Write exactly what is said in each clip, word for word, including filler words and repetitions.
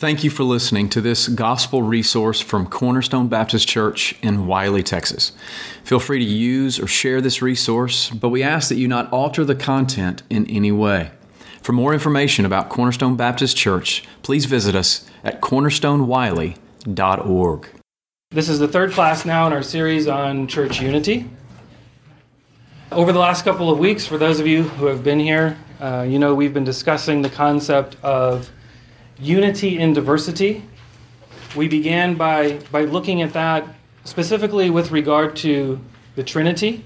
Thank you for listening to this gospel resource from Cornerstone Baptist Church in Wiley, Texas. Feel free to use or share this resource, but we ask that you not alter the content in any way. For more information about Cornerstone Baptist Church, please visit us at cornerstone wiley dot org. This is the third class now in our series on church unity. Over the last couple of weeks, for those of you who have been here, uh, you know we've been discussing the concept of unity in diversity. We began by, by looking at that specifically with regard to the Trinity.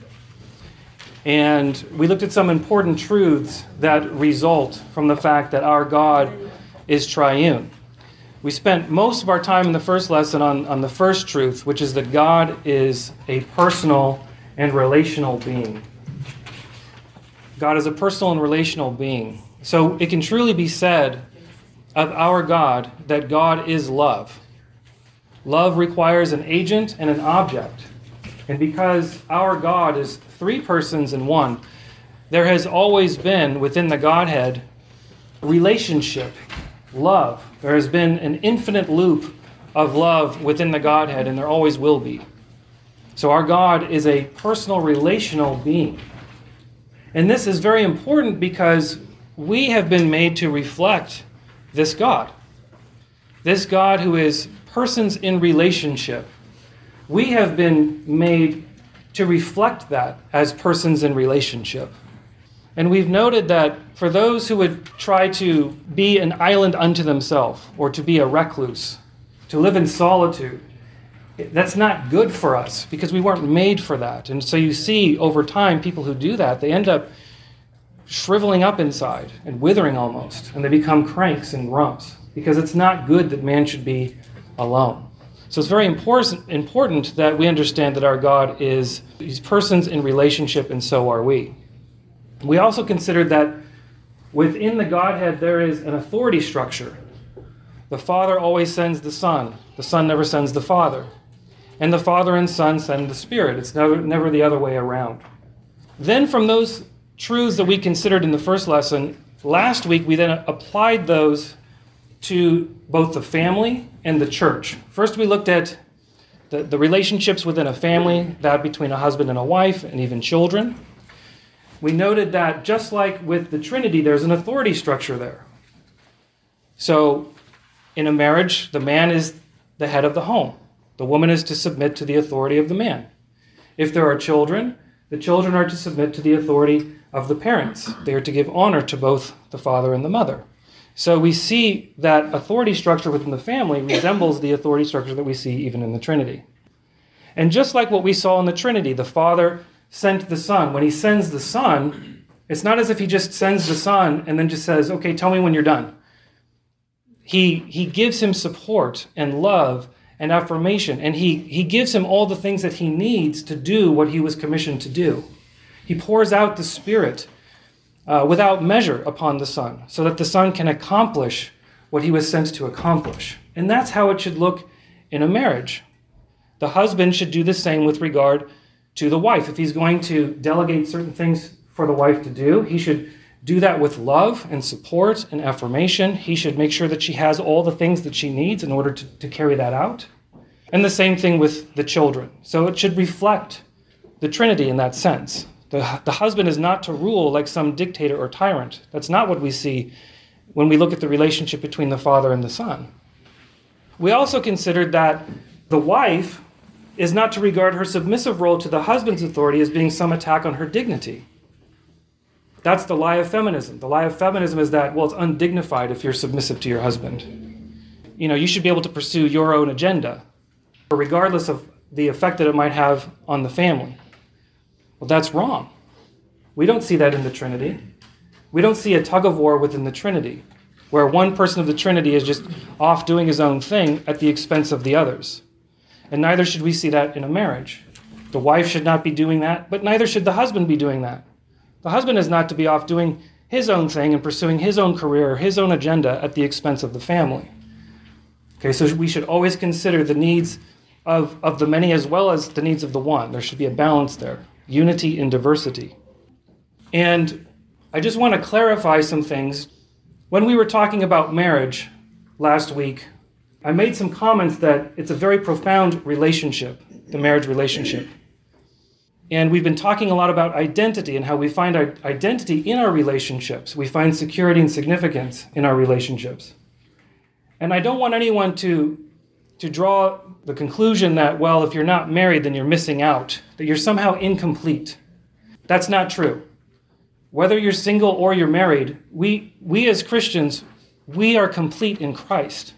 And we looked at some important truths that result from the fact that our God is triune. We spent most of our time in the first lesson on, on the first truth, which is that God is a personal and relational being. God is a personal and relational being. So it can truly be said of our God that God is love. Love requires an agent and an object. And because our God is three persons in one, there has always been within the Godhead relationship, love. There has been an infinite loop of love within the Godhead, and there always will be. So our God is a personal, relational being. And this is very important because we have been made to reflect this God. This God who is persons in relationship. We have been made to reflect that as persons in relationship. And we've noted that for those who would try to be an island unto themselves, or to be a recluse, to live in solitude, that's not good for us because we weren't made for that. And so you see over time people who do that, they end up shriveling up inside and withering almost, and they become cranks and grumps because it's not good that man should be alone. So it's very important important that we understand that our God is these persons in relationship, and so are we. We also considered that within the Godhead there is an authority structure. The Father always sends the Son. The Son never sends the Father. And the Father and Son send the Spirit. It's never, never the other way around. Then from those truths that we considered in the first lesson, last week we then applied those to both the family and the church. First we looked at the, the relationships within a family, that between a husband and a wife, and even children. We noted that just like with the Trinity, there's an authority structure there. So in a marriage, the man is the head of the home. The woman is to submit to the authority of the man. If there are children, the children are to submit to the authority of the parents. They are to give honor to both the father and the mother. So we see that authority structure within the family resembles the authority structure that we see even in the Trinity. And just like what we saw in the Trinity, the Father sent the Son. When he sends the Son, it's not as if he just sends the Son and then just says, okay, tell me when you're done. He, he gives him support and love and affirmation, and he, he gives him all the things that he needs to do what he was commissioned to do. He pours out the Spirit uh, without measure upon the Son, so that the Son can accomplish what he was sent to accomplish. And that's how it should look in a marriage. The husband should do the same with regard to the wife. If he's going to delegate certain things for the wife to do, he should do that with love and support and affirmation. He should make sure that she has all the things that she needs in order to, to carry that out. And the same thing with the children. So it should reflect the Trinity in that sense. The, the husband is not to rule like some dictator or tyrant. That's not what we see when we look at the relationship between the Father and the Son. We also considered that the wife is not to regard her submissive role to the husband's authority as being some attack on her dignity. That's the lie of feminism. The lie of feminism is that, well, it's undignified if you're submissive to your husband. You know, you should be able to pursue your own agenda, regardless of the effect that it might have on the family. Well, that's wrong. We don't see that in the Trinity. We don't see a tug-of-war within the Trinity, where one person of the Trinity is just off doing his own thing at the expense of the others. And neither should we see that in a marriage. The wife should not be doing that, but neither should the husband be doing that. The husband is not to be off doing his own thing and pursuing his own career or his own agenda at the expense of the family. Okay, so we should always consider the needs of, of the many as well as the needs of the one. There should be a balance there. Unity in diversity. And I just want to clarify some things. When we were talking about marriage, last week, I made some comments that it's a very profound relationship, the marriage relationship. And we've been talking a lot about identity and how we find our identity in our relationships. We find security and significance in our relationships. And I don't want anyone to, to draw the conclusion that, well, if you're not married, then you're missing out, that you're somehow incomplete. That's not true. Whether you're single or you're married, we, we as Christians, we are complete in Christ.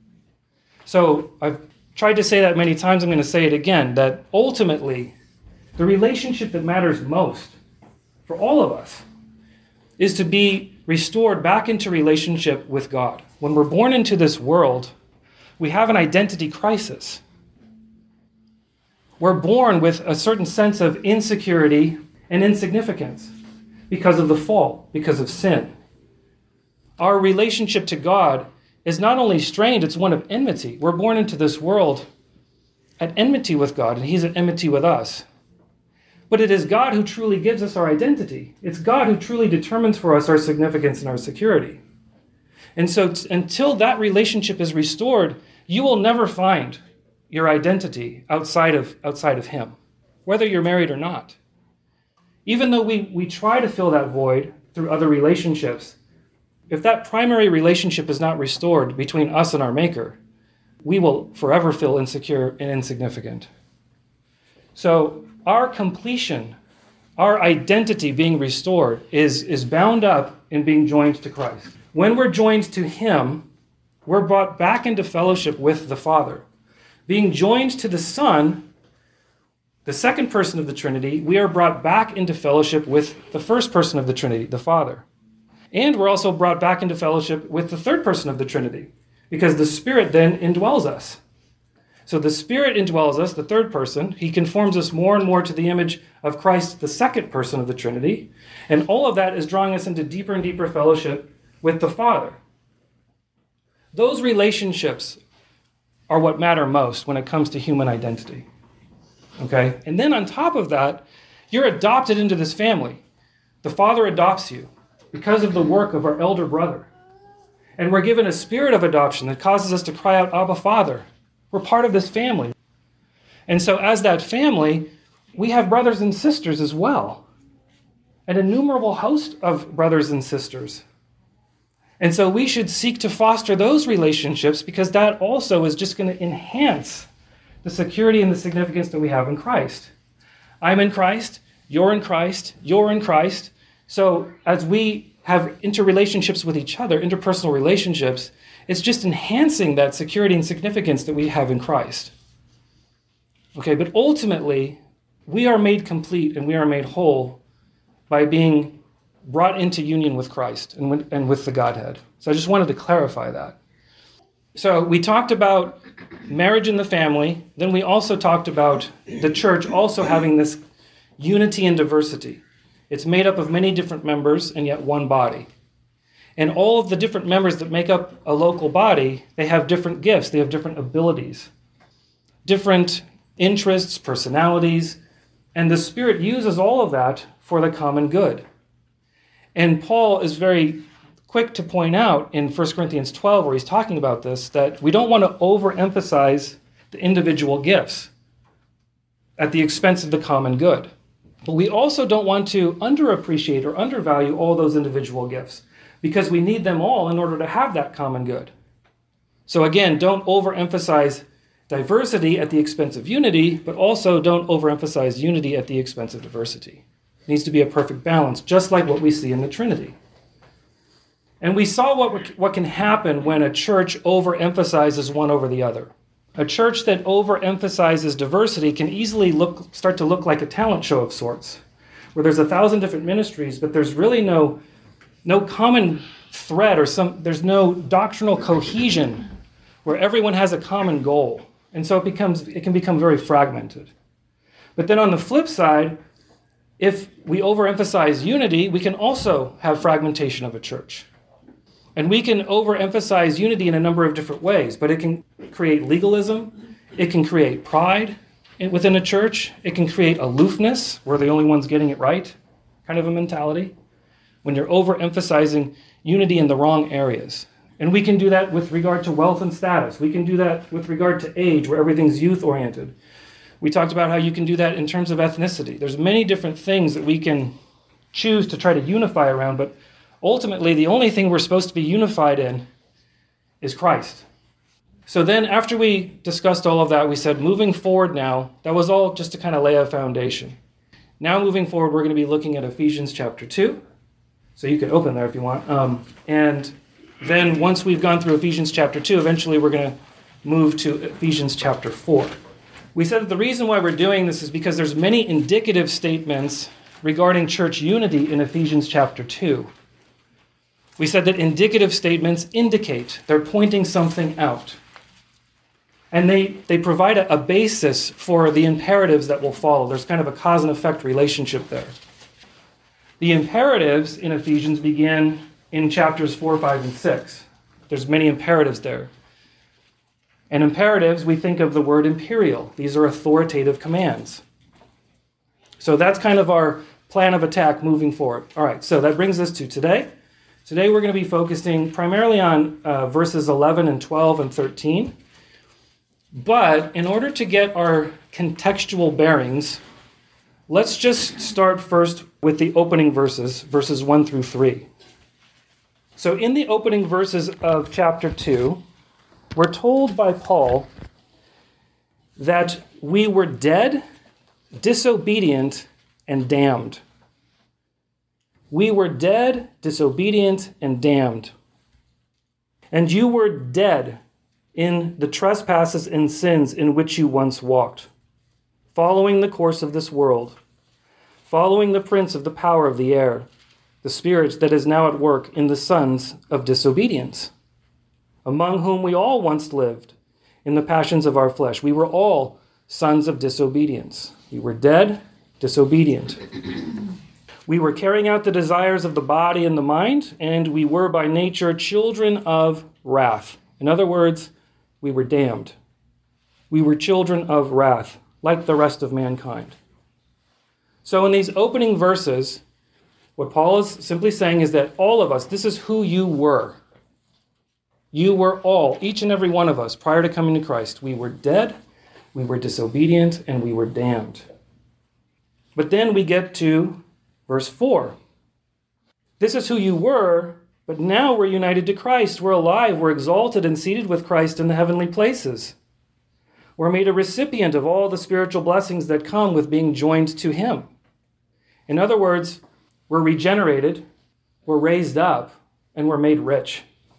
So I've tried to say that many times. I'm going to say it again, that ultimately, the relationship that matters most for all of us is to be restored back into relationship with God. When we're born into this world, we have an identity crisis. We're born with a certain sense of insecurity and insignificance because of the fall, because of sin. Our relationship to God is not only strained, it's one of enmity. We're born into this world at enmity with God, and He's at enmity with us. But it is God who truly gives us our identity. It's God who truly determines for us our significance and our security. And so t- until that relationship is restored, you will never find your identity outside of, outside of Him, whether you're married or not. Even though we, we try to fill that void through other relationships, if that primary relationship is not restored between us and our Maker, we will forever feel insecure and insignificant. So our completion, our identity being restored is, is bound up in being joined to Christ. When we're joined to Him, we're brought back into fellowship with the Father. Being joined to the Son, the second person of the Trinity, we are brought back into fellowship with the first person of the Trinity, the Father. And we're also brought back into fellowship with the third person of the Trinity, because the Spirit then indwells us. So the Spirit indwells us, the third person. He conforms us more and more to the image of Christ, the second person of the Trinity. And all of that is drawing us into deeper and deeper fellowship with the Father. Those relationships are what matter most when it comes to human identity. Okay? And then on top of that, you're adopted into this family. The Father adopts you because of the work of our elder brother. And we're given a spirit of adoption that causes us to cry out, Abba, Father. We're part of this family. And so as that family, we have brothers and sisters as well. An innumerable host of brothers and sisters. And so we should seek to foster those relationships, because that also is just going to enhance the security and the significance that we have in Christ. I'm in Christ, you're in Christ, you're in Christ. So as we have interrelationships with each other, interpersonal relationships, it's just enhancing that security and significance that we have in Christ. Okay, but ultimately, we are made complete and we are made whole by being brought into union with Christ and with, and with the Godhead. So I just wanted to clarify that. So we talked about marriage in the family. Then we also talked about the church also having this unity and diversity. It's made up of many different members and yet one body. And all of the different members that make up a local body, they have different gifts, they have different abilities, different interests, personalities, and the Spirit uses all of that for the common good. And Paul is very quick to point out in First Corinthians twelve, where he's talking about this, that we don't want to overemphasize the individual gifts at the expense of the common good. But we also don't want to underappreciate or undervalue all those individual gifts, because we need them all in order to have that common good. So again, don't overemphasize diversity at the expense of unity, but also don't overemphasize unity at the expense of diversity. It needs to be a perfect balance, just like what we see in the Trinity. And we saw what, what can happen when a church overemphasizes one over the other. A church that overemphasizes diversity can easily look, start to look like a talent show of sorts, where there's a thousand different ministries, but there's really no No common thread or some, there's no doctrinal cohesion where everyone has a common goal. And so it becomes, it can become very fragmented. But then on the flip side, if we overemphasize unity, we can also have fragmentation of a church. And we can overemphasize unity in a number of different ways, but it can create legalism, it can create pride within a church, it can create aloofness, we're the only ones getting it right, kind of a mentality. When you're overemphasizing unity in the wrong areas. And we can do that with regard to wealth and status. We can do that with regard to age, where everything's youth-oriented. We talked about how you can do that in terms of ethnicity. There's many different things that we can choose to try to unify around, but ultimately the only thing we're supposed to be unified in is Christ. So then after we discussed all of that, we said moving forward now, that was all just to kind of lay a foundation. Now moving forward, we're going to be looking at Ephesians chapter two. So you can open there if you want. Um, and then once we've gone through Ephesians chapter two, eventually we're going to move to Ephesians chapter four. We said that the reason why we're doing this is because there's many indicative statements regarding church unity in Ephesians chapter two. We said that indicative statements indicate, they're pointing something out. And they, they provide a, a basis for the imperatives that will follow. There's kind of a cause and effect relationship there. The imperatives in Ephesians begin in chapters four, five, and six. There's many imperatives there. And imperatives, we think of the word imperial. These are authoritative commands. So that's kind of our plan of attack moving forward. All right, so that brings us to today. Today we're going to be focusing primarily on uh, verses eleven and twelve and thirteen. But in order to get our contextual bearings, let's just start first with the opening verses, verses one through three. So in the opening verses of chapter two, we're told by Paul that we were dead, disobedient, and damned. We were dead, disobedient, and damned. And you were dead in the trespasses and sins in which you once walked, following the course of this world, following the prince of the power of the air, the spirit that is now at work in the sons of disobedience, among whom we all once lived in the passions of our flesh. We were all sons of disobedience. We were dead, disobedient. We were carrying out the desires of the body and the mind, and we were by nature children of wrath. In other words, we were damned. We were children of wrath, like the rest of mankind. So in these opening verses, what Paul is simply saying is that all of us, this is who you were. You were all, each and every one of us, prior to coming to Christ. We were dead, we were disobedient, and we were damned. But then we get to verse four. This is who you were, but now we're united to Christ. We're alive, we're exalted and seated with Christ in the heavenly places. We're made a recipient of all the spiritual blessings that come with being joined to him. In other words, we're regenerated, we're raised up, and we're made rich.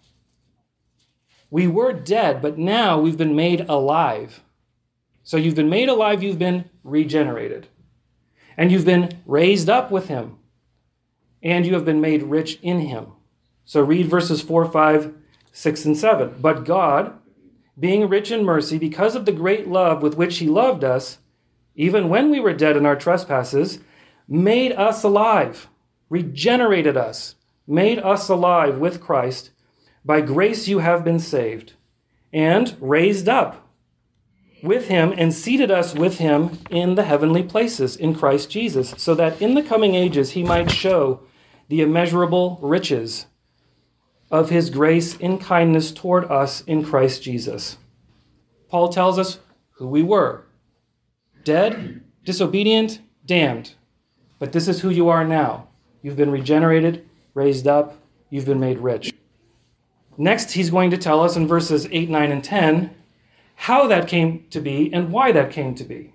We were dead, but now we've been made alive. So you've been made alive, you've been regenerated. And you've been raised up with him. And you have been made rich in him. So read verses four, five, six, and seven. But God, being rich in mercy, because of the great love with which he loved us, even when we were dead in our trespasses, made us alive, regenerated us, made us alive with Christ. By grace you have been saved, and raised up with him and seated us with him in the heavenly places in Christ Jesus, so that in the coming ages he might show the immeasurable riches of his grace in kindness toward us in Christ Jesus. Paul tells us who we were. Dead, disobedient, damned. But this is who you are now. You've been regenerated, raised up, you've been made rich. Next, he's going to tell us in verses eight, nine, and ten how that came to be and why that came to be.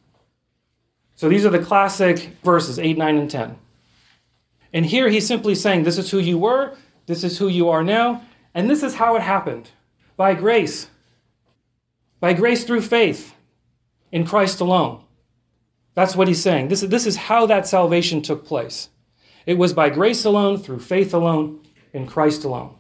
So these are the classic verses, eight, nine, and ten. And here he's simply saying, this is who you were, this is who you are now, and this is how it happened. By grace. By grace through faith in Christ alone. That's what he's saying. This is, this is how that salvation took place. It was by grace alone, through faith alone, in Christ alone.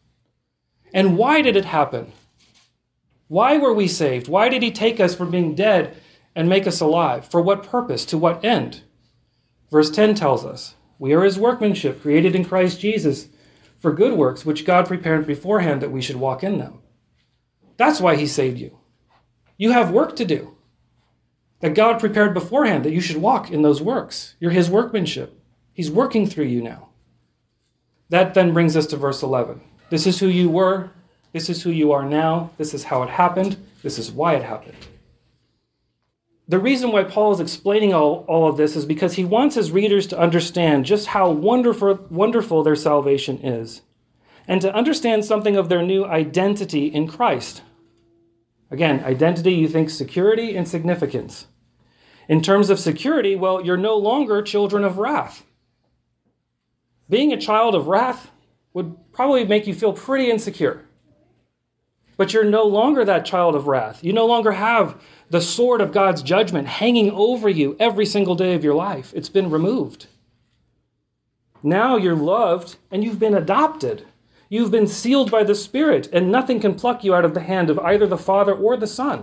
And why did it happen? Why were we saved? Why did he take us from being dead and make us alive? For what purpose? To what end? Verse ten tells us, we are his workmanship, created in Christ Jesus, for good works, which God prepared beforehand that we should walk in them. That's why he saved you. You have work to do that God prepared beforehand that you should walk in those works. You're his workmanship. He's working through you now. That then brings us to verse eleven. This is who you were. This is who you are now. This is how it happened. This is why it happened. The reason why Paul is explaining all, all of this is because he wants his readers to understand just how wonderful, wonderful their salvation is, and to understand something of their new identity in Christ. Again, identity, you think security and significance. In terms of security, well, you're no longer children of wrath. Being a child of wrath would probably make you feel pretty insecure. But you're no longer that child of wrath. You no longer have the sword of God's judgment hanging over you every single day of your life. It's been removed. Now you're loved and you've been adopted. You've been sealed by the Spirit, and nothing can pluck you out of the hand of either the Father or the Son.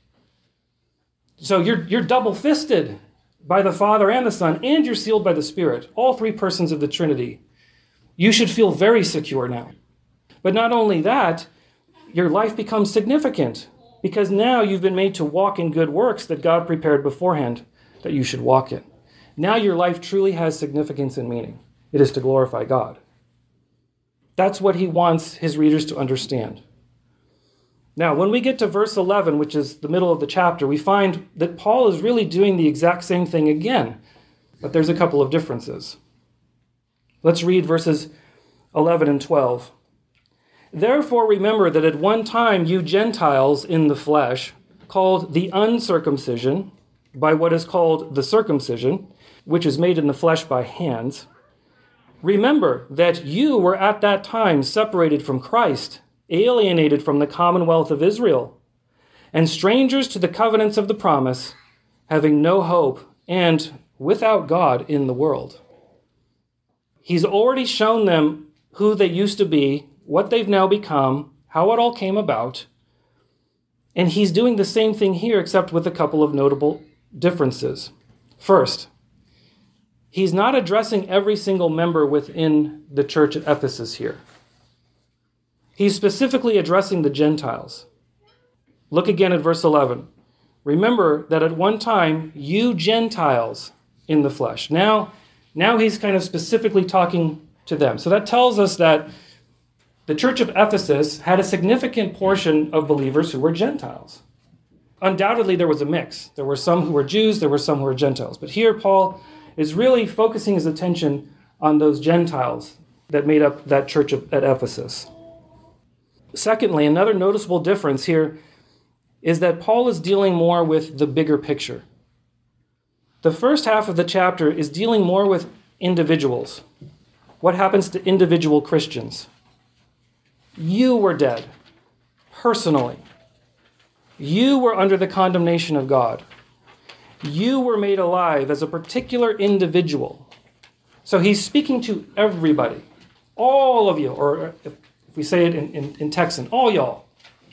So you're, you're double-fisted by the Father and the Son, and you're sealed by the Spirit, all three persons of the Trinity. You should feel very secure now. But not only that, your life becomes significant, because now you've been made to walk in good works that God prepared beforehand that you should walk in. Now your life truly has significance and meaning. It is to glorify God. That's what he wants his readers to understand. Now, when we get to verse eleven, which is the middle of the chapter, we find that Paul is really doing the exact same thing again, but there's a couple of differences. Let's read verses eleven and twelve. Therefore remember that at one time you Gentiles in the flesh, called the uncircumcision, by what is called the circumcision, which is made in the flesh by hands, remember that you were at that time separated from Christ, alienated from the commonwealth of Israel, and strangers to the covenants of the promise, having no hope and without God in the world. He's already shown them who they used to be, what they've now become, how it all came about, and he's doing the same thing here, except with a couple of notable differences. First, he's not addressing every single member within the church at Ephesus here. He's specifically addressing the Gentiles. Look again at verse eleven. Remember that at one time, you Gentiles in the flesh. Now, now he's kind of specifically talking to them. So that tells us that the church of Ephesus had a significant portion of believers who were Gentiles. Undoubtedly, there was a mix. There were some who were Jews, there were some who were Gentiles. But here, Paul is really focusing his attention on those Gentiles that made up that church at Ephesus. Secondly, another noticeable difference here is that Paul is dealing more with the bigger picture. The first half of the chapter is dealing more with individuals. What happens to individual Christians? You were dead, personally. You were under the condemnation of God. You were made alive as a particular individual. So he's speaking to everybody, all of you, or if we say it in, in, in Texan, all y'all.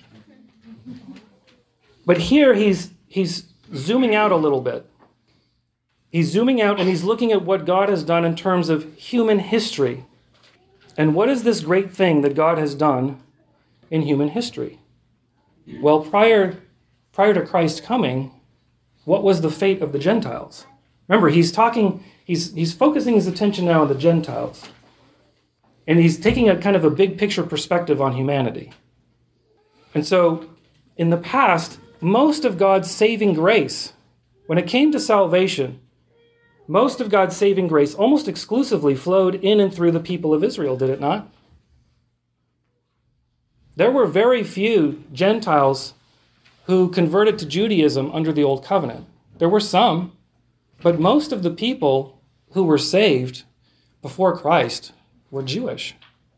But here he's he's zooming out a little bit. He's zooming out and he's looking at what God has done in terms of human history. And what is this great thing that God has done in human history? Well, prior, prior to Christ's coming, what was the fate of the Gentiles? Remember, he's talking, he's, he's focusing his attention now on the Gentiles. And he's taking a kind of a big picture perspective on humanity. And so, in the past, most of God's saving grace, when it came to salvation, most of God's saving grace almost exclusively flowed in and through the people of Israel, did it not? There were very few Gentiles who converted to Judaism under the Old Covenant. There were some, but most of the people who were saved before Christ were Jewish.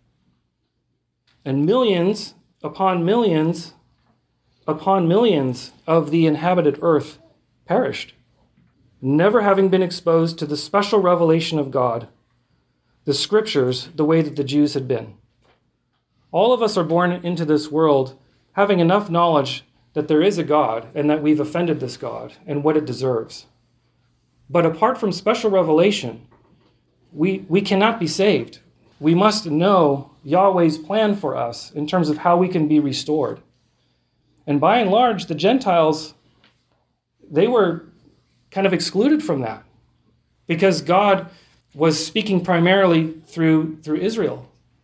And millions upon millions upon millions of the inhabited earth perished, never having been exposed to the special revelation of God, the scriptures, the way that the Jews had been. All of us are born into this world having enough knowledge that there is a God and that we've offended this God and what it deserves. But apart from special revelation, we, we cannot be saved. We must know Yahweh's plan for us in terms of how we can be restored. And by and large, the Gentiles, they were kind of excluded from that because God was speaking primarily through, through Israel.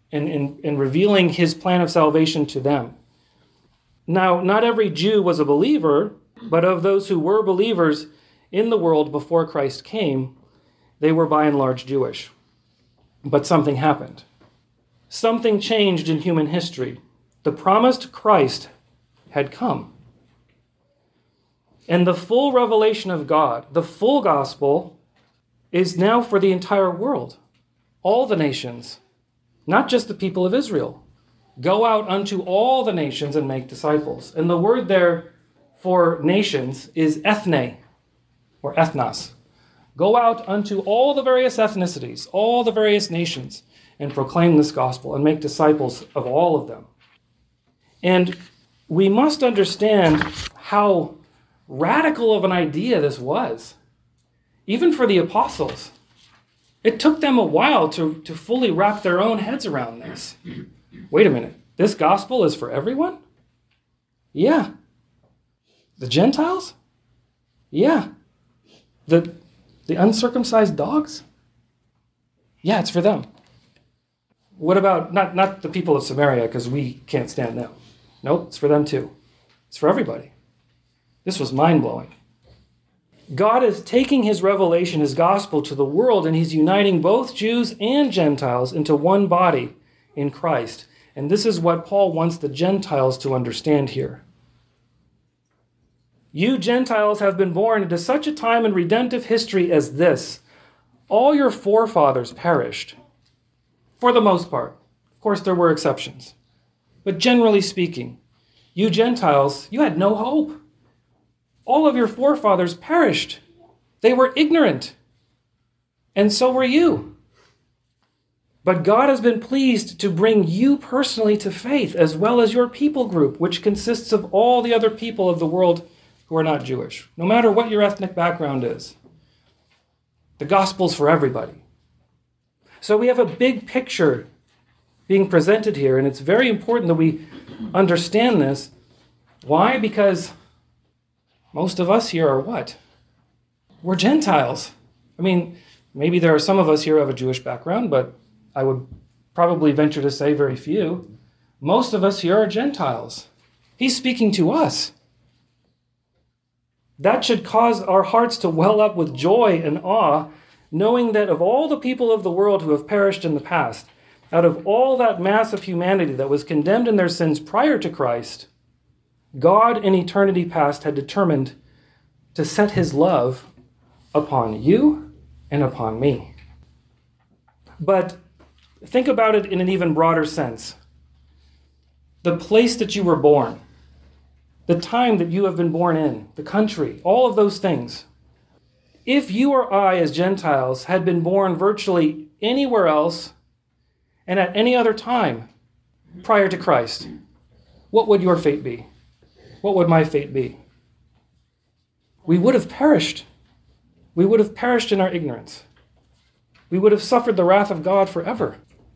and, and, and revealing his plan of salvation to them. Now, not every Jew was a believer, but of those who were believers in the world before Christ came, they were by and large Jewish. But something happened. Something changed in human history. The promised Christ had come. And the full revelation of God, the full gospel, is now for the entire world, all the nations, not just the people of Israel. Go out unto all the nations and make disciples. And the word there for nations is ethne, or ethnos. Go out unto all the various ethnicities, all the various nations, and proclaim this gospel and make disciples of all of them. And we must understand how radical of an idea this was, even for the apostles. It took them a while to, to fully wrap their own heads around this. Wait a minute, this gospel is for everyone? Yeah. The Gentiles? Yeah. The, the uncircumcised dogs? Yeah, it's for them. What about, not, not the people of Samaria, because we can't stand them. Nope, it's for them too. It's for everybody. This was mind-blowing. God is taking his revelation, his gospel, to the world, and he's uniting both Jews and Gentiles into one body in Christ. And this is what Paul wants the Gentiles to understand here. You Gentiles have been born into such a time in redemptive history as this. All your forefathers perished. For the most part. Of course, there were exceptions. But generally speaking, you Gentiles, you had no hope. All of your forefathers perished. They were ignorant. And so were you. But God has been pleased to bring you personally to faith, as well as your people group, which consists of all the other people of the world who are not Jewish, no matter what your ethnic background is. The gospel's for everybody. So we have a big picture being presented here, and it's very important that we understand this. Why? Because most of us here are what? We're Gentiles. I mean, maybe there are some of us here who have a Jewish background, but I would probably venture to say very few. Most of us here are Gentiles. He's speaking to us. That should cause our hearts to well up with joy and awe, knowing that of all the people of the world who have perished in the past, out of all that mass of humanity that was condemned in their sins prior to Christ, God in eternity past had determined to set his love upon you and upon me. But think about it in an even broader sense. The place that you were born, the time that you have been born in, the country, all of those things. If you or I, as Gentiles, had been born virtually anywhere else and at any other time prior to Christ, what would your fate be? What would my fate be? We would have perished. We would have perished in our ignorance. We would have suffered the wrath of God forever.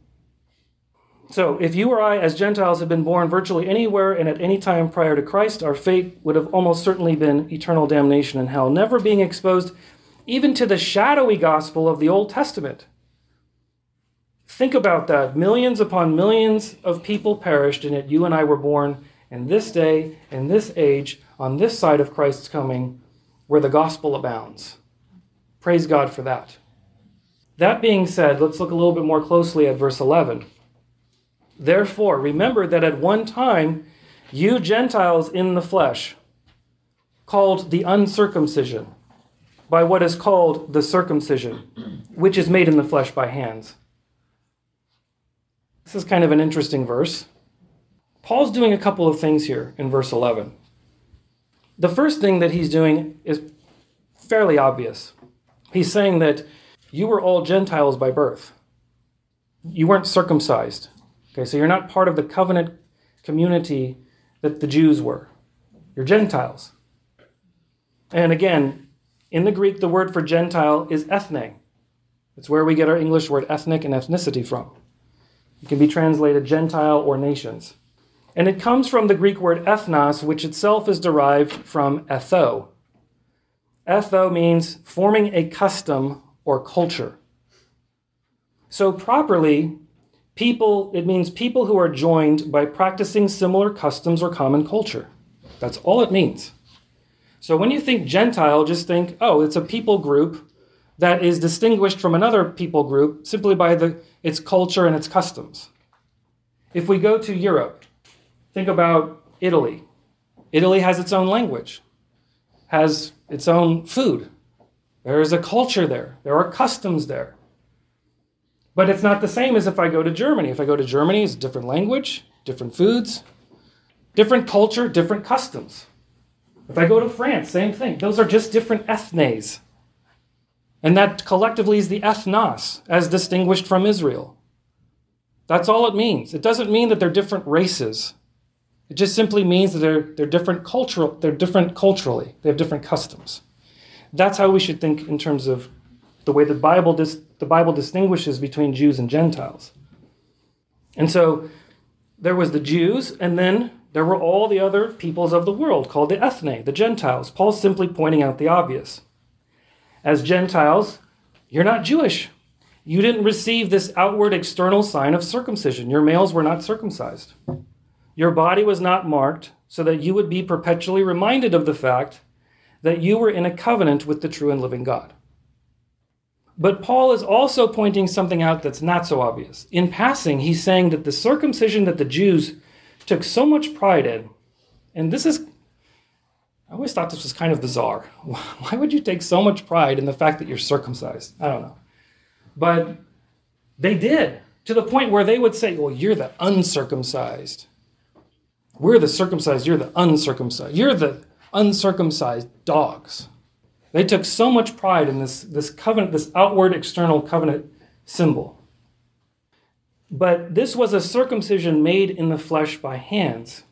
So if you or I, as Gentiles, had been born virtually anywhere and at any time prior to Christ, our fate would have almost certainly been eternal damnation in hell, never being exposed even to the shadowy gospel of the Old Testament. Think about that. Millions upon millions of people perished, and yet you and I were born in this day, in this age, on this side of Christ's coming, where the gospel abounds. Praise God for that. That being said, let's look a little bit more closely at verse eleven. Therefore, remember that at one time, you Gentiles in the flesh, called the uncircumcision, by what is called the circumcision, which is made in the flesh by hands. This is kind of an interesting verse. Paul's doing a couple of things here in verse eleven. The first thing that he's doing is fairly obvious. He's saying that you were all Gentiles by birth. You weren't circumcised. Okay, so you're not part of the covenant community that the Jews were. You're Gentiles. And again, in the Greek, the word for Gentile is ethne. It's where we get our English word ethnic and ethnicity from. It can be translated Gentile or nations. And it comes from the Greek word ethnos, which itself is derived from etho. Etho means forming a custom or culture. So properly, People, it means people who are joined by practicing similar customs or common culture. That's all it means. So when you think Gentile, just think, oh, it's a people group that is distinguished from another people group simply by the, its culture and its customs. If we go to Europe, think about Italy. Italy has its own language, has its own food. There is a culture there. There are customs there. But it's not the same as if I go to Germany. If I go to Germany, it's a different language, different foods, different culture, different customs. If I go to France, same thing. Those are just different ethnes. And that collectively is the ethnos, as distinguished from Israel. That's all it means. It doesn't mean that they're different races. It just simply means that they're, they're different cultural, they're different culturally. They have different customs. That's how we should think in terms of the way the Bible dis, the Bible distinguishes between Jews and Gentiles. And so there was the Jews, and then there were all the other peoples of the world called the ethne, the Gentiles. Paul's simply pointing out the obvious. As Gentiles, you're not Jewish. You didn't receive this outward external sign of circumcision. Your males were not circumcised. Your body was not marked so that you would be perpetually reminded of the fact that you were in a covenant with the true and living God. But Paul is also pointing something out that's not so obvious. In passing, he's saying that the circumcision that the Jews took so much pride in, and this is, I always thought this was kind of bizarre. Why would you take so much pride in the fact that you're circumcised? I don't know. But they did, to the point where they would say, well, you're the uncircumcised. We're the circumcised, you're the uncircumcised. You're the uncircumcised dogs. They took so much pride in this, this covenant, this outward external covenant symbol. But this was a circumcision made in the flesh by hands.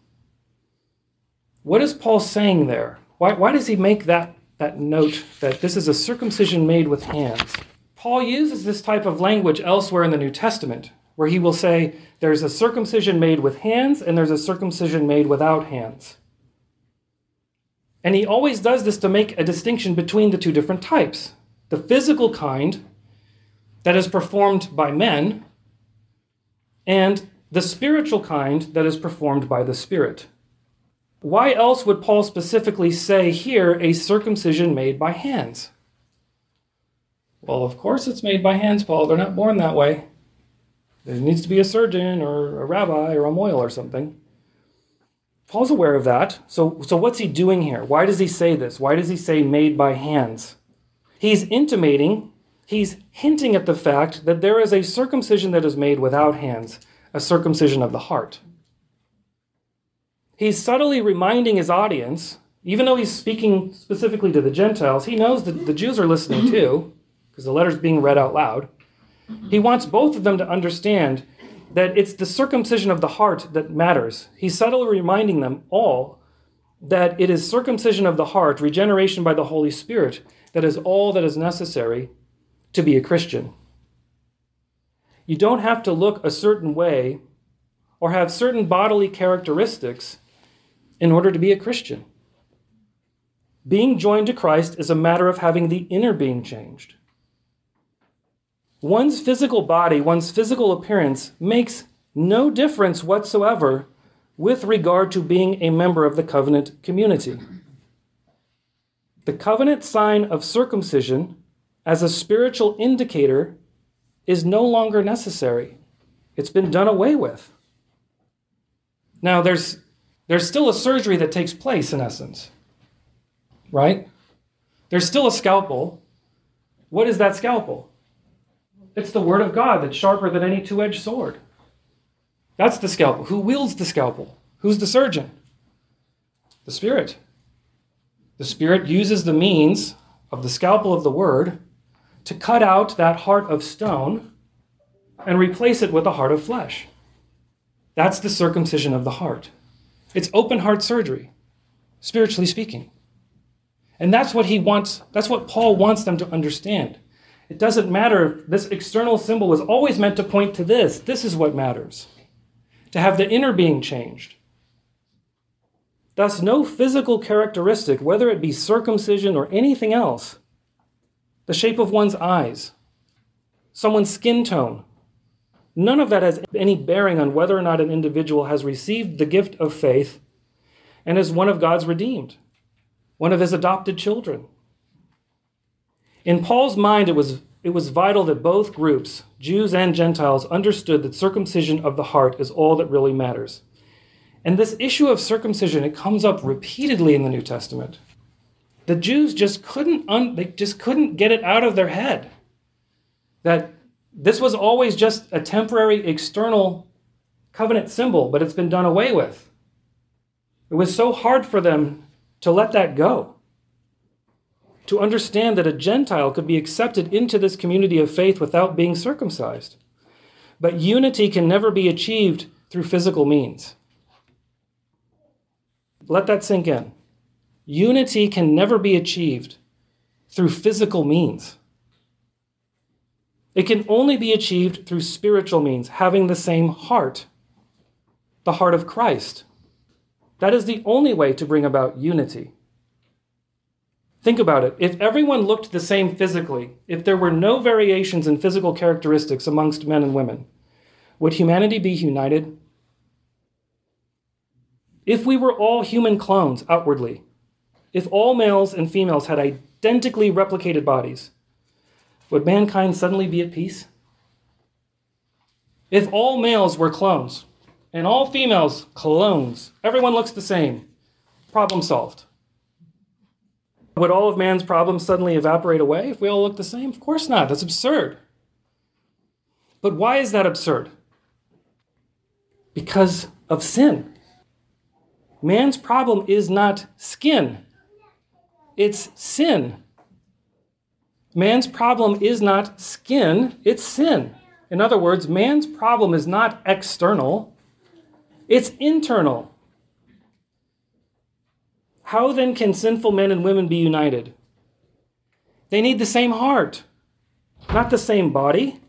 What is Paul saying there? Why, why does he make that, that note that this is a circumcision made with hands? Paul uses this type of language elsewhere in the New Testament, where he will say there's a circumcision made with hands and there's a circumcision made without hands. And he always does this to make a distinction between the two different types. The physical kind that is performed by men and the spiritual kind that is performed by the Spirit. Why else would Paul specifically say here a circumcision made by hands? Well, of course it's made by hands, Paul. They're not born that way. There needs to be a surgeon or a rabbi or a moil or something. Paul's aware of that. So, so what's he doing here? Why does he say this? Why does he say made by hands? He's intimating, he's hinting at the fact that there is a circumcision that is made without hands, a circumcision of the heart. He's subtly reminding his audience, even though he's speaking specifically to the Gentiles, he knows that the Jews are listening too, because the letter's being read out loud. He wants both of them to understand that it's the circumcision of the heart that matters. He's subtly reminding them all that it is circumcision of the heart, regeneration by the Holy Spirit, that is all that is necessary to be a Christian. You don't have to look a certain way or have certain bodily characteristics in order to be a Christian. Being joined to Christ is a matter of having the inner being changed. One's physical body, one's physical appearance makes no difference whatsoever with regard to being a member of the covenant community. The covenant sign of circumcision as a spiritual indicator is no longer necessary. It's been done away with. Now, there's, there's still a surgery that takes place in essence, right? There's still a scalpel. What is that scalpel? It's the word of God that's sharper than any two-edged sword. That's the scalpel. Who wields the scalpel? Who's the surgeon? The Spirit. The Spirit uses the means of the scalpel of the word to cut out that heart of stone and replace it with a heart of flesh. That's the circumcision of the heart. It's open heart surgery, spiritually speaking. And that's what he wants, that's what Paul wants them to understand. It doesn't matter if this external symbol was always meant to point to this. This is what matters. To have the inner being changed. Thus, no physical characteristic, whether it be circumcision or anything else, the shape of one's eyes, someone's skin tone, None of that has any bearing on whether or not an individual has received the gift of faith and is one of God's redeemed, one of his adopted children. In Paul's mind, it was, it was vital that both groups, Jews and Gentiles, understood that circumcision of the heart is all that really matters. And this issue of circumcision, it comes up repeatedly in the New Testament. The Jews just couldn't, un- they just couldn't get it out of their head that this was always just a temporary external covenant symbol, but it's been done away with. It was so hard for them to let that go, to understand that a Gentile could be accepted into this community of faith without being circumcised. But unity can never be achieved through physical means. Let that sink in. Unity can never be achieved through physical means. It can only be achieved through spiritual means, having the same heart, the heart of Christ. That is the only way to bring about unity. Think about it. If everyone looked the same physically, if there were no variations in physical characteristics amongst men and women, would humanity be united? If we were all human clones outwardly, if all males and females had identically replicated bodies, would mankind suddenly be at peace? If all males were clones and all females clones, everyone looks the same, problem solved. Would all of man's problems suddenly evaporate away if we all look the same? Of course not. That's absurd. But why is that absurd? Because of sin. Man's problem is not skin. It's sin. Man's problem is not skin, it's sin. In other words, man's problem is not external, it's internal. How then can sinful men and women be united? They need the same heart, not the same body.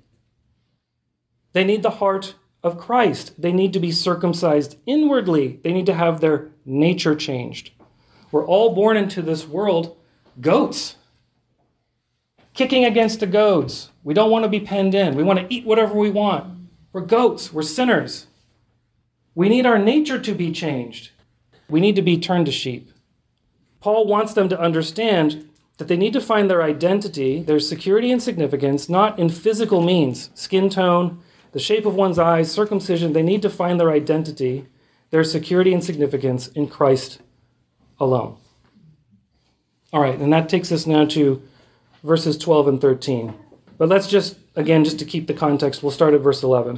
They need the heart of Christ. They need to be circumcised inwardly. They need to have their nature changed. We're all born into this world goats, kicking against the goads. We don't want to be penned in. We want to eat whatever we want. We're goats. We're sinners. We need our nature to be changed. We need to be turned to sheep. Paul wants them to understand that they need to find their identity, their security and significance, not in physical means, skin tone, the shape of one's eyes, circumcision. They need to find their identity, their security and significance in Christ alone. All right, and that takes us now to verses twelve and thirteen. But let's just, again, just to keep the context, we'll start at verse eleven.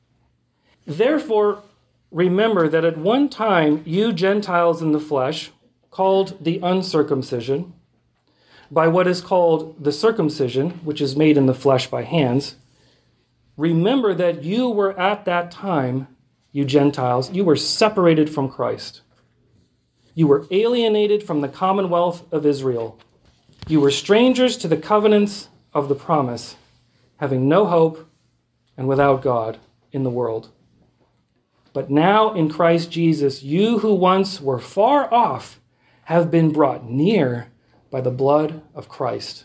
Therefore, remember that at one time you Gentiles in the flesh, called the uncircumcision, by what is called the circumcision, which is made in the flesh by hands, remember that you were at that time, you Gentiles, you were separated from Christ. You were alienated from the commonwealth of Israel. You were strangers to the covenants of the promise, having no hope and without God in the world. But now in Christ Jesus, you who once were far off have been brought near by the blood of Christ.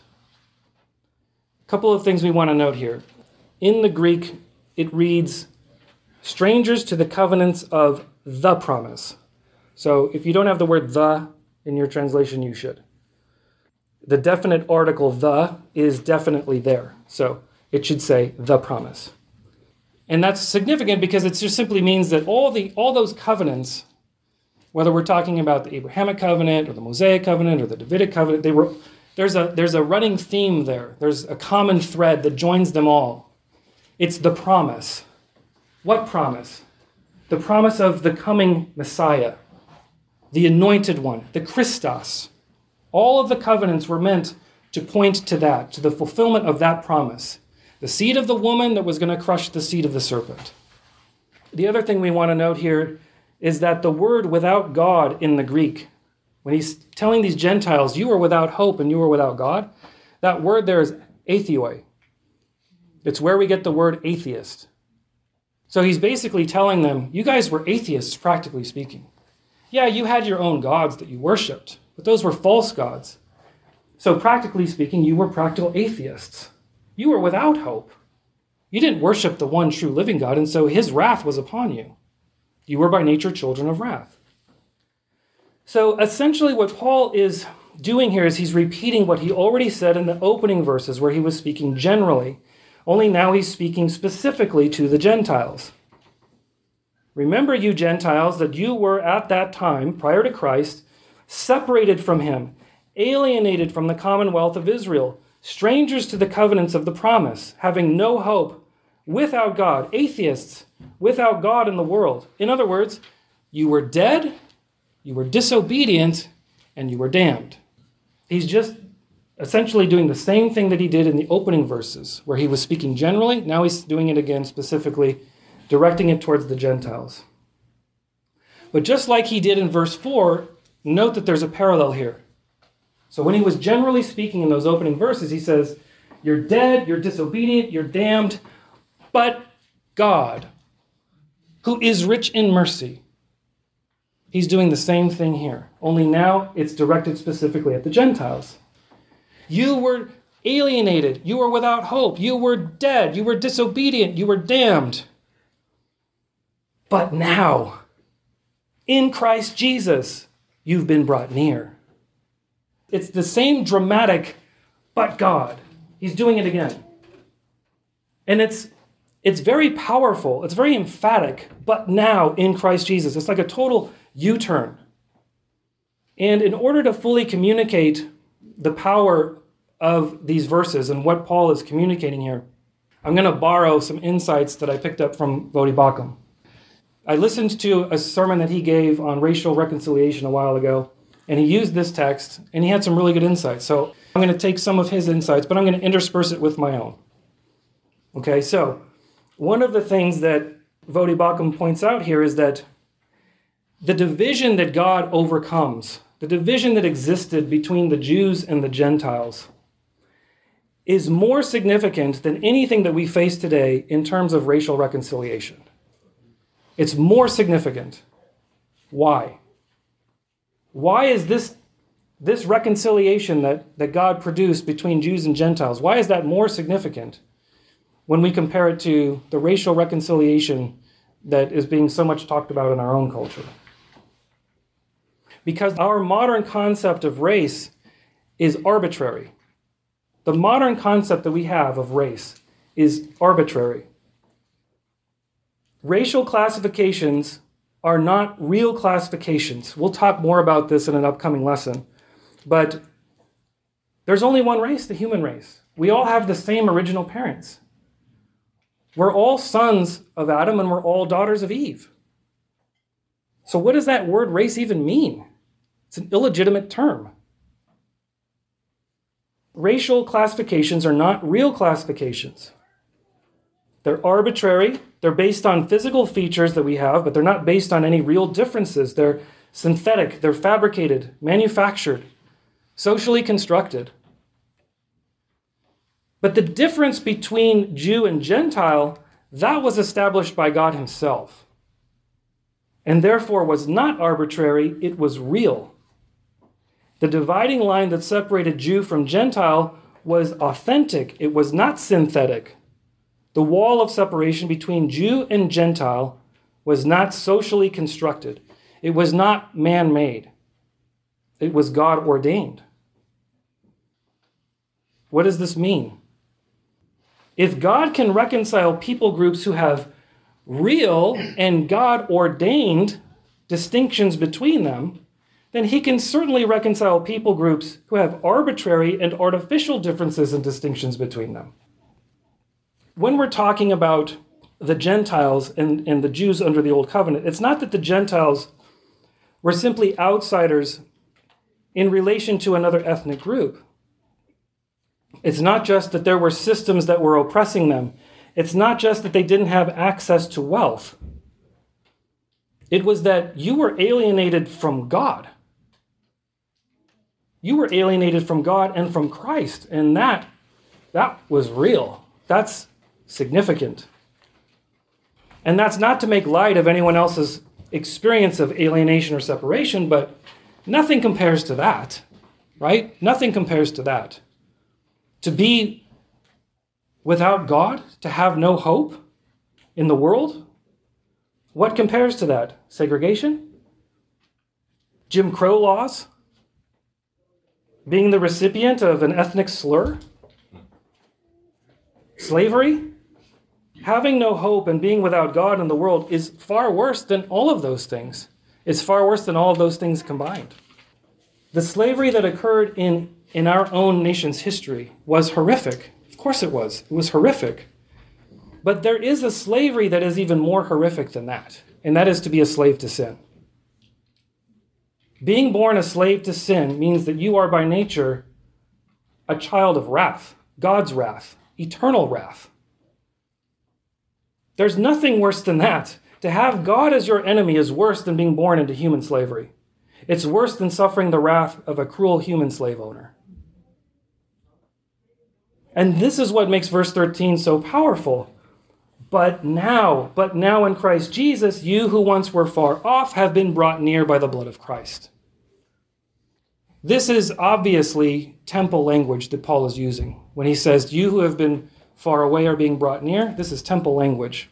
A couple of things we want to note here. In the Greek, it reads, strangers to the covenants of the promise. So if you don't have the word the in your translation, you should. The definite article the is definitely there. So it should say the promise. And that's significant because it just simply means that all the all those covenants, whether we're talking about the Abrahamic covenant or the Mosaic covenant or the Davidic covenant, they were there's a there's a running theme there. There's a common thread that joins them all. It's the promise. What promise? The promise of the coming Messiah, the anointed one, the Christos. All of the covenants were meant to point to that, to the fulfillment of that promise. The seed of the woman that was going to crush the seed of the serpent. The other thing we want to note here is that the word without God in the Greek, when he's telling these Gentiles, you are without hope and you are without God, that word there is atheioi. It's where we get the word atheist. So he's basically telling them, you guys were atheists, practically speaking. Yeah, you had your own gods that you worshipped, but those were false gods. So practically speaking, you were practical atheists. You were without hope. You didn't worship the one true living God, and so his wrath was upon you. You were by nature children of wrath. So essentially what Paul is doing here is he's repeating what he already said in the opening verses where he was speaking generally, only now he's speaking specifically to the Gentiles. Remember, you Gentiles, that you were at that time, prior to Christ, separated from him, alienated from the commonwealth of Israel, strangers to the covenants of the promise, having no hope, without God, atheists, without God in the world. In other words, you were dead, you were disobedient, and you were damned. He's just essentially doing the same thing that he did in the opening verses, where he was speaking generally. Now he's doing it again specifically, directing it towards the Gentiles. But just like he did in verse four, note that there's a parallel here. So when he was generally speaking in those opening verses, he says, you're dead, you're disobedient, you're damned, but God, who is rich in mercy. He's doing the same thing here, only now it's directed specifically at the Gentiles. You were alienated, you were without hope, you were dead, you were disobedient, you were damned. But now, in Christ Jesus, you've been brought near. It's the same dramatic, but God. He's doing it again. And it's it's very powerful. It's very emphatic, but now in Christ Jesus. It's like a total U-turn. And in order to fully communicate the power of these verses and what Paul is communicating here, I'm going to borrow some insights that I picked up from Voddie Baucham. I listened to a sermon that he gave on racial reconciliation a while ago, and he used this text, and he had some really good insights. So I'm going to take some of his insights, but I'm going to intersperse it with my own. Okay, so one of the things that Voddie Baucham points out here is that the division that God overcomes, the division that existed between the Jews and the Gentiles, is more significant than anything that we face today in terms of racial reconciliation. It's more significant. Why? Why is this, this reconciliation that, that God produced between Jews and Gentiles, why is that more significant when we compare it to the racial reconciliation that is being so much talked about in our own culture? Because our modern concept of race is arbitrary. The modern concept that we have of race is arbitrary. Racial classifications are not real classifications. We'll talk more about this in an upcoming lesson. But there's only one race, the human race. We all have the same original parents. We're all sons of Adam and we're all daughters of Eve. So what does that word race even mean? It's an illegitimate term. Racial classifications are not real classifications. They're arbitrary. They're based on physical features that we have, but they're not based on any real differences. They're synthetic. They're fabricated, manufactured, socially constructed. But the difference between Jew and Gentile, that was established by God himself. And therefore was not arbitrary, it was real. The dividing line that separated Jew from Gentile was authentic. It was not synthetic. The wall of separation between Jew and Gentile was not socially constructed. It was not man-made. It was God-ordained. What does this mean? If God can reconcile people groups who have real and God-ordained distinctions between them, then he can certainly reconcile people groups who have arbitrary and artificial differences and distinctions between them. When we're talking about the Gentiles and, and the Jews under the Old Covenant, it's not that the Gentiles were simply outsiders in relation to another ethnic group. It's not just that there were systems that were oppressing them. It's not just that they didn't have access to wealth. It was that you were alienated from God. You were alienated from God and from Christ, and that, that was real. That's significant. And that's not to make light of anyone else's experience of alienation or separation, but nothing compares to that, right? Nothing compares to that. To be Without God, to have no hope in the world? What compares to that? Segregation? Jim Crow laws? Being the recipient of an ethnic slur? Slavery? Having no hope and being without God in the world is far worse than all of those things. It's far worse than all of those things combined. The slavery that occurred in, in our own nation's history was horrific. Of course it was. It was horrific. But there is a slavery that is even more horrific than that, and that is to be a slave to sin. Being born a slave to sin means that you are by nature a child of wrath, God's wrath, eternal wrath. There's nothing worse than that. To have God as your enemy is worse than being born into human slavery. It's worse than suffering the wrath of a cruel human slave owner. And this is what makes verse thirteen so powerful. But now, but now in Christ Jesus, you who once were far off have been brought near by the blood of Christ. This is obviously temple language that Paul is using. When he says, you who have been far away are being brought near, this is temple language.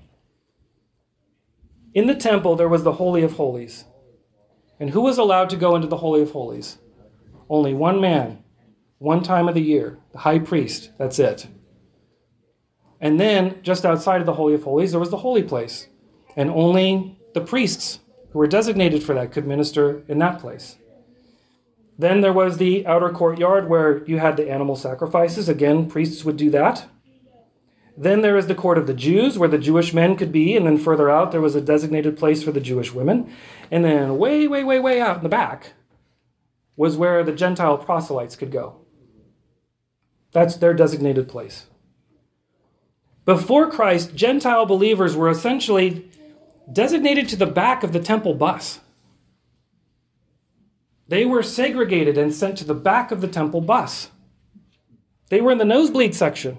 In the temple, there was the Holy of Holies. And who was allowed to go into the Holy of Holies? Only one man, one time of the year, the high priest, that's it. And then, just outside of the Holy of Holies, there was the holy place. And only the priests who were designated for that could minister in that place. Then there was the outer courtyard where you had the animal sacrifices. Again, priests would do that. Then there is the court of the Jews where the Jewish men could be. And then further out, there was a designated place for the Jewish women. And then way, way, way, way out in the back was where the Gentile proselytes could go. That's their designated place. Before Christ, Gentile believers were essentially designated to the back of the temple bus. They were segregated and sent to the back of the temple bus. They were in the nosebleed section.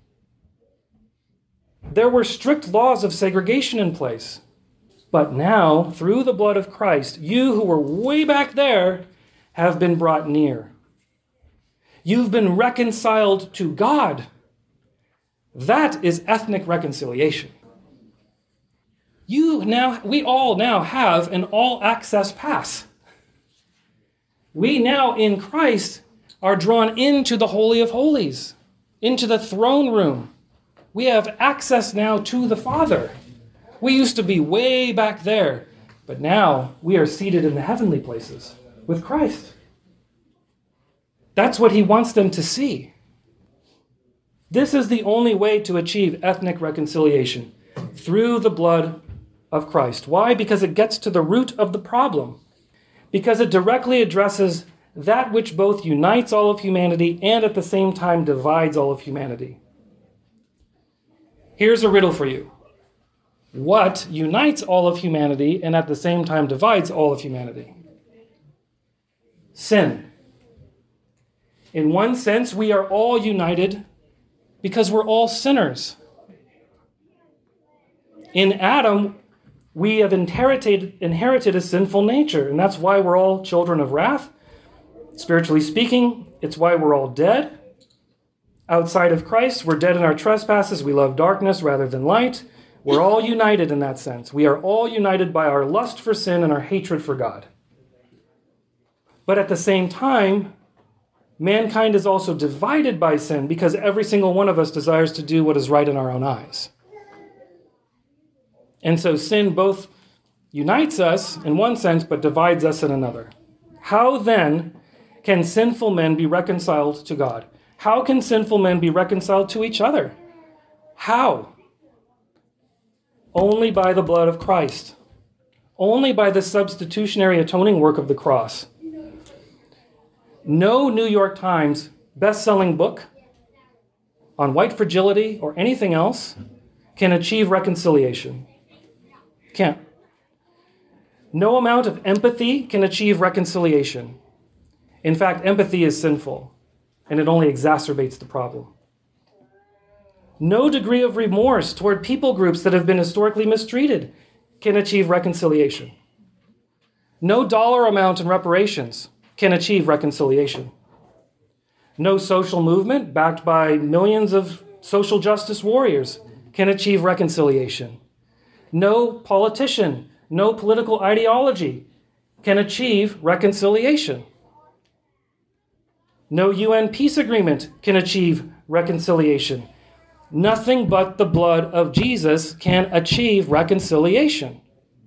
There were strict laws of segregation in place. But now, through the blood of Christ, you who were way back there have been brought near. You've been reconciled to God. That is ethnic reconciliation. You now, we all now have an all-access pass. We now, in Christ, are drawn into the Holy of Holies, into the throne room. We have access now to the Father. We used to be way back there, but now we are seated in the heavenly places with Christ. That's what he wants them to see. This is the only way to achieve ethnic reconciliation, through the blood of Christ. Why? Because it gets to the root of the problem. Because it directly addresses that which both unites all of humanity and at the same time divides all of humanity. Here's a riddle for you. What unites all of humanity and at the same time divides all of humanity? Sin. In one sense, we are all united because we're all sinners. In Adam, we have inherited, inherited a sinful nature, and that's why we're all children of wrath. Spiritually speaking, it's why we're all dead. Outside of Christ, we're dead in our trespasses. We love darkness rather than light. We're all united in that sense. We are all united by our lust for sin and our hatred for God. But at the same time, mankind is also divided by sin because every single one of us desires to do what is right in our own eyes. And so sin both unites us in one sense, but divides us in another. How then can sinful men be reconciled to God? How can sinful men be reconciled to each other? How? Only by the blood of Christ. Only by the substitutionary atoning work of the cross. No New York Times best-selling book on white fragility or anything else can achieve reconciliation. Can't. No amount of empathy can achieve reconciliation. In fact, empathy is sinful, and it only exacerbates the problem. No degree of remorse toward people groups that have been historically mistreated can achieve reconciliation. No dollar amount in reparations can achieve reconciliation. No social movement backed by millions of social justice warriors can achieve reconciliation. No politician, no political ideology can achieve reconciliation. No U N peace agreement can achieve reconciliation. Nothing but the blood of Jesus can achieve reconciliation.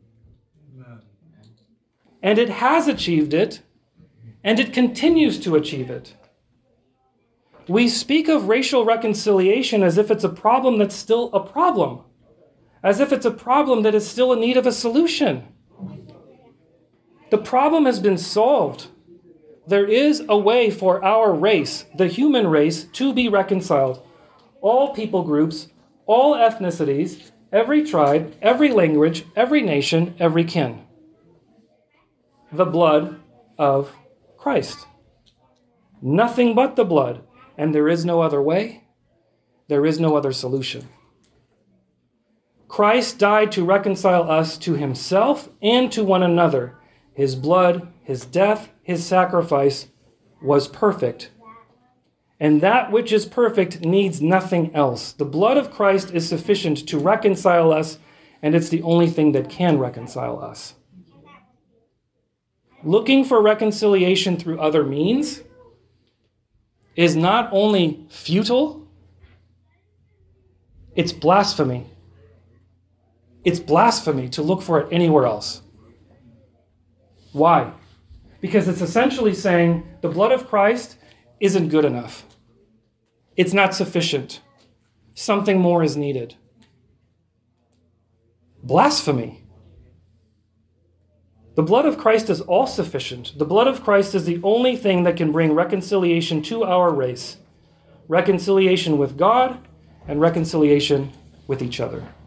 And it has achieved it, and it continues to achieve it. We speak of racial reconciliation as if it's a problem that's still a problem, as if it's a problem that is still in need of a solution. The problem has been solved. There is a way for our race, the human race, to be reconciled. All people groups, all ethnicities, every tribe, every language, every nation, every kin. The blood of Christ. Nothing but the blood. And there is no other way. There is no other solution. Christ died to reconcile us to himself and to one another. His blood, his death, his sacrifice was perfect. And that which is perfect needs nothing else. The blood of Christ is sufficient to reconcile us, and it's the only thing that can reconcile us. Looking for reconciliation through other means is not only futile, it's blasphemy. It's blasphemy to look for it anywhere else. Why? Because it's essentially saying the blood of Christ isn't good enough. It's not sufficient. Something more is needed. Blasphemy. The blood of Christ is all sufficient. The blood of Christ is the only thing that can bring reconciliation to our race. Reconciliation with God and reconciliation with each other.